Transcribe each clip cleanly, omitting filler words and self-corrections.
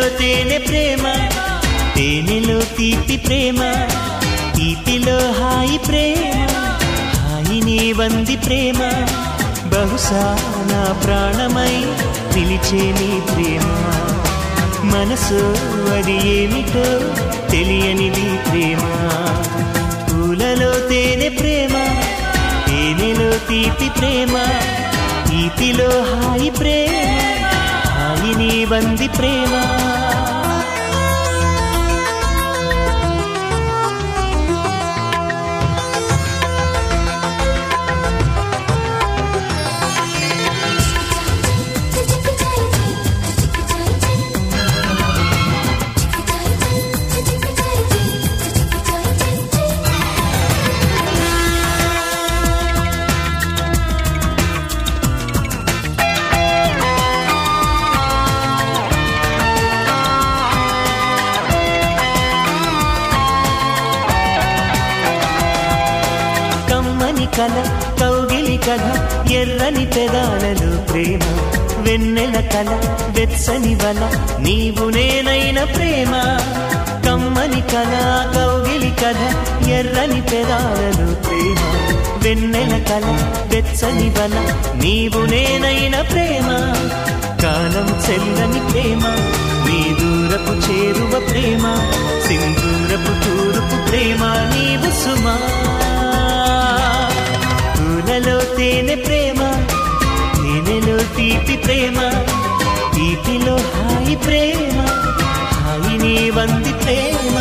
తేనె ప్రేమ, తేనెలో తీపి ప్రేమ, తీపిలో హాయి ప్రేమ, హాయిని వంది ప్రేమ. బహుశా నా ప్రాణమై పిలిచే నీ ప్రేమ. మనసు అది ఏమిటో తెలియనిది ప్రేమ. పూలలో తేనె ప్రేమ, తేనెలో తీపి ప్రేమ, తీపిలో హాయి ప్రేమ, హాయిని వంది ప్రేమ. కల కౌగిలి కథ, ఎర్రని పెదాలలో ప్రేమ, వెన్నెల కల వెచ్చని వల, నీవు నేనైన ప్రేమ. కమ్మని కల కౌగిలి కథ, ఎర్రని పెదాలలో ప్రేమ, వెన్నెల కల వెచ్చని వల, నీవు నేనైన ప్రేమ. కాలం చెల్లని ప్రేమ, నీ దూరపు చేరువ ప్రేమ, సింధూరపు తూరుపు ప్రేమ నీవు సుమా. పూలలో తేనె ప్రేమ, తేనెలో తీపి ప్రేమ, తీపిలో హాయి ప్రేమ, హాయిని వంది ప్రేమ.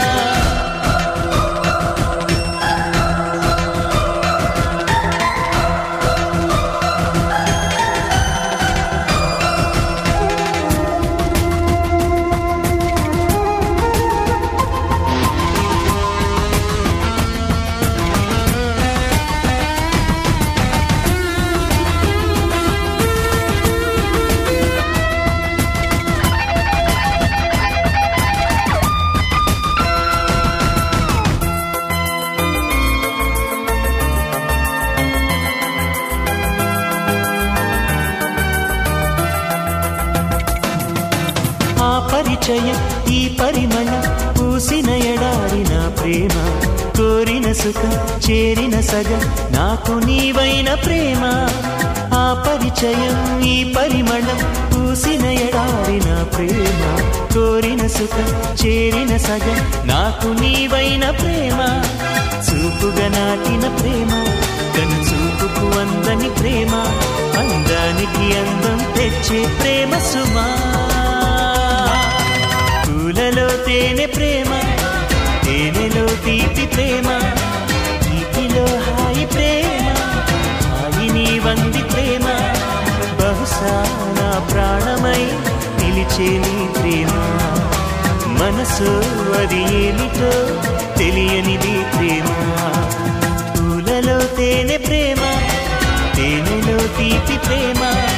పరిచయం ఈ పరిమళ, పూసిన ఎడారిన ప్రేమ, కోరిన సుఖం చేరిన సగం, నాకు నీవైన ప్రేమ. ఆ పరిచయం ఈ పరిమళం, పూసిన ఎడారిన ప్రేమ, కోరిన సుఖం చేరిన సగం, నాకు నీవైన ప్రేమ. చూపుగా నాటిన ప్రేమ, కను చూపుకు అందని ప్రేమ, అందానికి అందం తెచ్చే ప్రేమ సుమా. పూలలో తేనె ప్రేమ, తేనెలో తీపి ప్రేమ, తీపిలో హాయి ప్రేమ, హాయిని వంది ప్రేమ. బహుశా నా ప్రాణమై నిలిచే నీ ప్రేమ. మనసు అది ఏమిటో తెలియనిది ప్రేమ. పూలలో తేనె ప్రేమ, తేనెలో తీపి ప్రేమ,